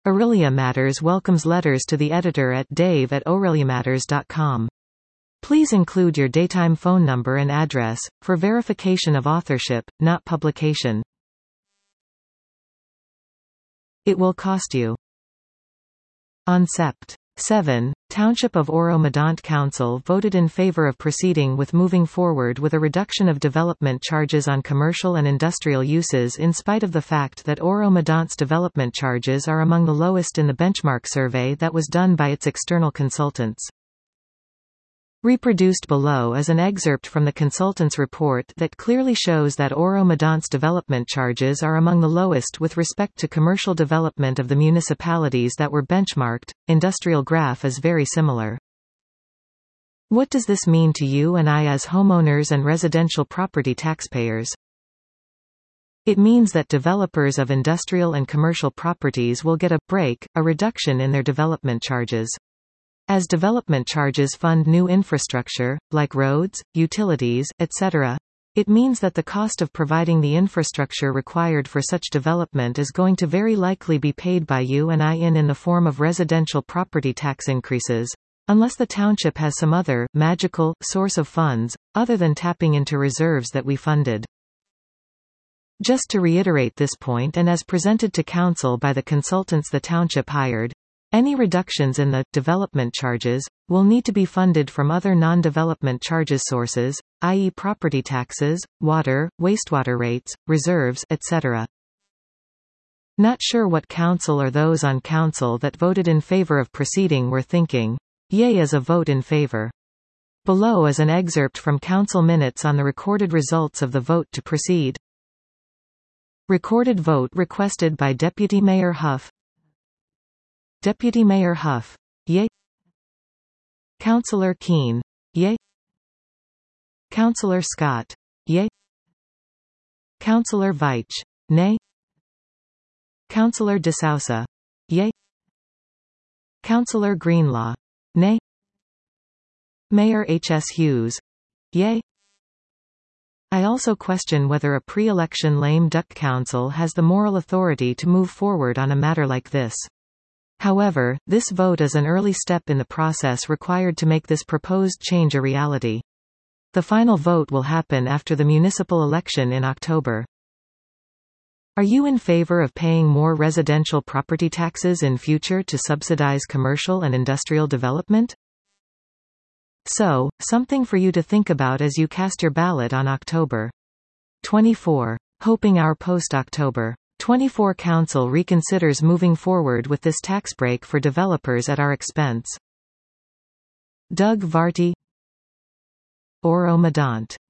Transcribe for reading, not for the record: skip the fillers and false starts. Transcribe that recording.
Aurelia Matters welcomes letters to the editor at dave@aureliamatters.com. Please include your daytime phone number and address, for verification of authorship, not publication. It will cost you. On Sept. 7, Township of Oro-Medonte Council voted in favor of proceeding with moving forward with a reduction of development charges on commercial and industrial uses in spite of the fact that Oro-Medonte's development charges are among the lowest in the benchmark survey that was done by its external consultants. Reproduced below is an excerpt from the consultant's report that clearly shows that Oro-Medonte's development charges are among the lowest with respect to commercial development of the municipalities that were benchmarked. Industrial graph is very similar. What does this mean to you and I as homeowners and residential property taxpayers? It means that developers of industrial and commercial properties will get a break, a reduction in their development charges. As development charges fund new infrastructure, like roads, utilities, etc., it means that the cost of providing the infrastructure required for such development is going to very likely be paid by you and I in the form of residential property tax increases, unless the township has some other, magical, source of funds, other than tapping into reserves that we funded. Just to reiterate this point, and as presented to council by the consultants the township hired, any reductions in the development charges will need to be funded from other non-development charges sources, i.e. property taxes, water, wastewater rates, reserves, etc. Not sure what council or those on council that voted in favor of proceeding were thinking. Yay is a vote in favor. Below is an excerpt from council minutes on the recorded results of the vote to proceed. Recorded vote requested by Deputy Mayor Huff. Deputy Mayor Huff. Yay. Councillor Keane. Yay. Councillor Scott. Yay. Councillor Veitch. Nay. Councillor DeSouza. Yay. Councillor Greenlaw. Nay. Mayor H.S. Hughes. Yay. I also question whether a pre-election lame duck council has the moral authority to move forward on a matter like this. However, this vote is an early step in the process required to make this proposed change a reality. The final vote will happen after the municipal election in October. Are you in favor of paying more residential property taxes in future to subsidize commercial and industrial development? So, something for you to think about as you cast your ballot on October 24. Hoping our post-October 24 council reconsiders moving forward with this tax break for developers at our expense. Doug Varty, Oro-Medonte.